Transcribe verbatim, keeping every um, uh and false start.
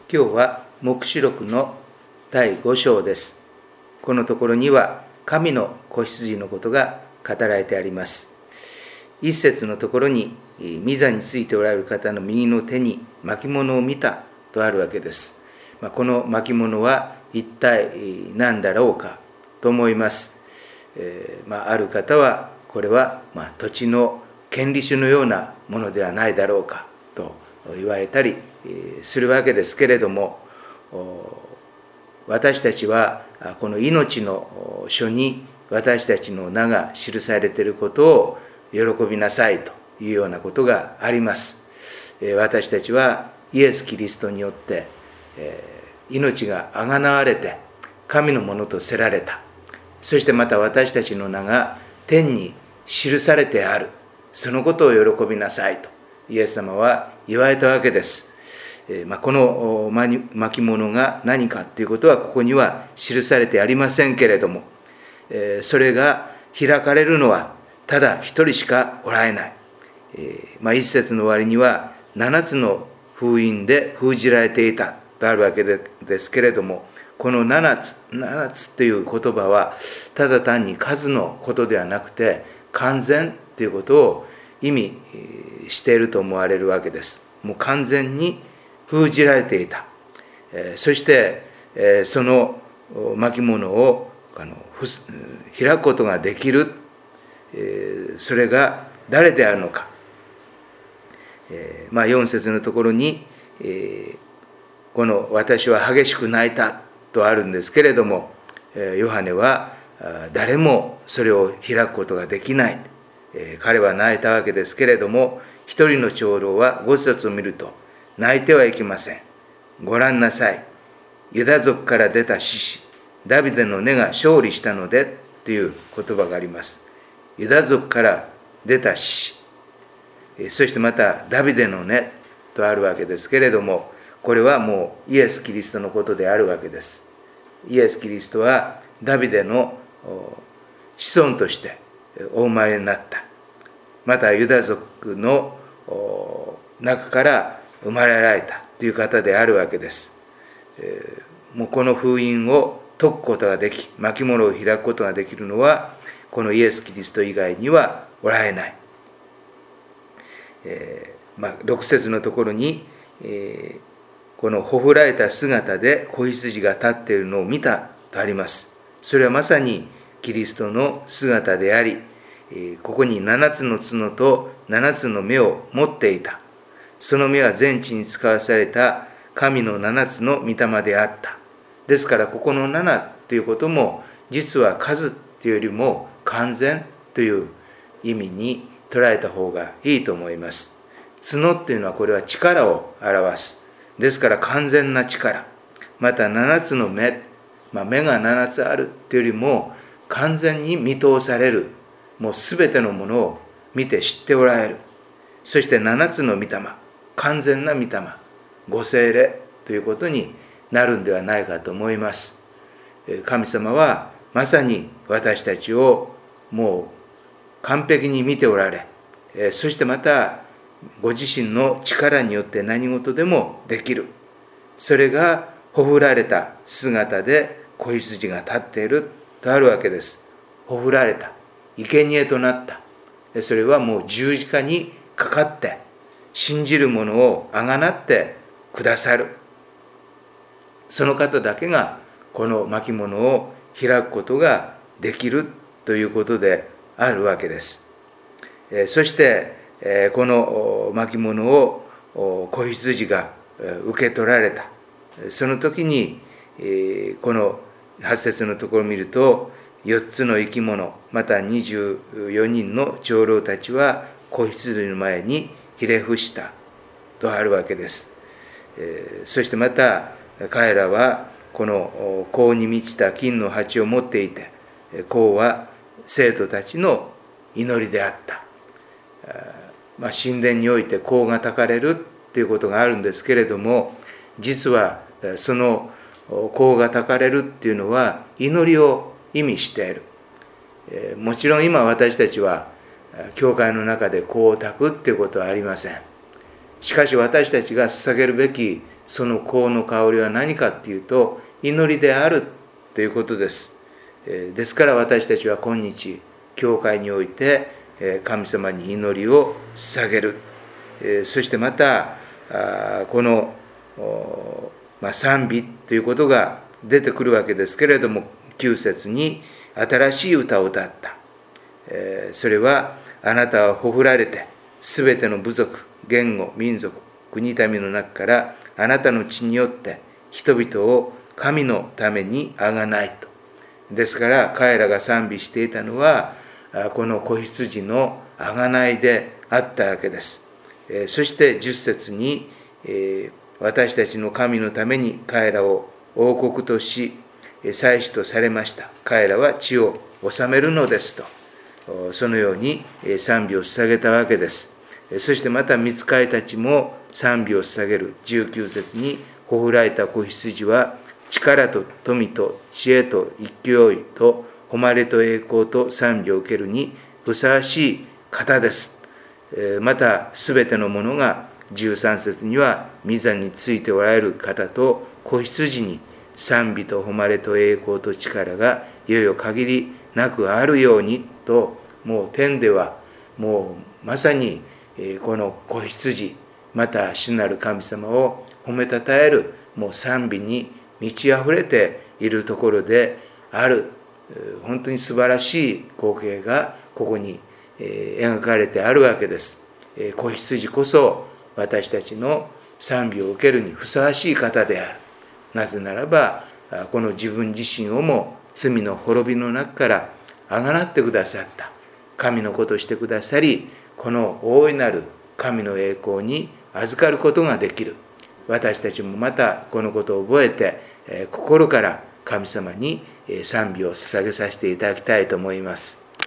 今日は黙示録のだいご章です。このところには神の子羊のことが語られてあります。一節のところに御座についておられる方の右の手に巻物を見たとあるわけです。この巻物は一体何だろうかと思います。えーまあ、ある方はこれはまあ土地の権利書のようなものではないだろうかと言われたりするわけですけれども、私たちはこの命の書に私たちの名が記されていることを喜びなさいというようなことがあります。私たちはイエス・キリストによって命があがなわれて神のものとせられた。そしてまた私たちの名が天に記されてある。そのことを喜びなさいとイエス様は言われたわけです。この巻物が何かということはここには記されてありませんけれども、それが開かれるのはただ一人しかおられない。まあ、一節の終わりには七つの封印で封じられていたとあるわけですけれども、この七つ、七つという言葉はただ単に数のことではなくて完全ということを意味していると思われるわけです。もう完全に封じられていた。そしてその巻物を開くことができる。それが誰であるのか。まあよん節のところにこの私は激しく泣いたとあるんですけれども、ヨハネは誰もそれを開くことができない。彼は泣いたわけですけれども、一人の長老はご節を見ると、泣いてはいけません。ご覧なさい。ユダ族から出た獅子、ダビデの根が勝利したのでという言葉があります。ユダ族から出た獅子、そしてまたダビデの根とあるわけですけれども、これはもうイエス・キリストのことであるわけです。イエス・キリストはダビデの子孫としてお生まれになった。またユダ族の中から生まれられたという方であるわけです。もうこの封印を解くことができ、巻物を開くことができるのはこのイエス・キリスト以外にはおられない。えーまあ、ろく節のところに、えー、このほふられた姿で子羊が立っているのを見たとあります。それはまさにキリストの姿であり、ここに七つの角と七つの目を持っていた。その目は全地に使わされた神の七つの御霊であった。ですからここの七ということも実は数というよりも完全という意味に捉えた方がいいと思います。角っていうのはこれは力を表す。ですから完全な力。また七つの目、まあ、目が七つあるというよりも完全に見通される。もうすべてのものを見て知っておられる。そして七つの御霊、完全な御霊、ご聖霊ということになるんではないかと思います。神様はまさに私たちをもう完璧に見ておられ、そしてまたご自身の力によって何事でもできる。それがほふられた姿で子羊が立っているとあるわけです。ほふられた。生贄となった。それはもう十字架にかかって信じる者をあがなってくださる。その方だけがこの巻物を開くことができるということであるわけです。そしてこの巻物を子羊が受け取られた。その時にこのはち節のところを見ると、よっつの生き物、またにじゅうよにんの長老たちは子羊の前にひれ伏したとあるわけです。そしてまた彼らはこの香に満ちた金の鉢を持っていて、香は生徒たちの祈りであった。まあ、神殿において香が焚かれるということがあるんですけれども、実はその香が焚かれるっていうのは祈りを意味している。もちろん今私たちは教会の中で香を焚くっていうことはありません。しかし私たちが捧げるべきその香の香りは何かっていうと、祈りであるということです。ですから私たちは今日教会において神様に祈りを捧げる。そしてまたこの賛美ということが出てくるわけですけれども、きゅう節に新しい歌を歌った。それは、あなたはほふられてすべての部族、言語、民族、国民の中からあなたの血によって人々を神のためにあがないと。ですから彼らが賛美していたのはこの子羊のあがないであったわけです。そしてじゅっ節に、私たちの神のために彼らを王国とし祭司とされました。彼らは地を治めるのですと、そのように賛美を捧げたわけです。そしてまた御使いたちも賛美を捧げる。じゅうきゅう節に、ほふられた子羊は力と富と知恵と勢いと誉れと栄光と賛美を受けるにふさわしい方です。またすべてのものがじゅうさん節には御座についておられる方と子羊に賛美と誉れと栄光と力がいよいよ限りなくあるようにと、もう天ではもうまさにこの子羊、また主なる神様を褒めたたえるもう賛美に満ち溢れているところである。本当に素晴らしい光景がここに描かれてあるわけです。子羊こそ私たちの賛美を受けるにふさわしい方である。なぜならばこの自分自身をも罪の滅びの中からあがなってくださった神の子としてくださり、この大いなる神の栄光に預かることができる。私たちもまたこのことを覚えて心から神様に賛美を捧げさせていただきたいと思います。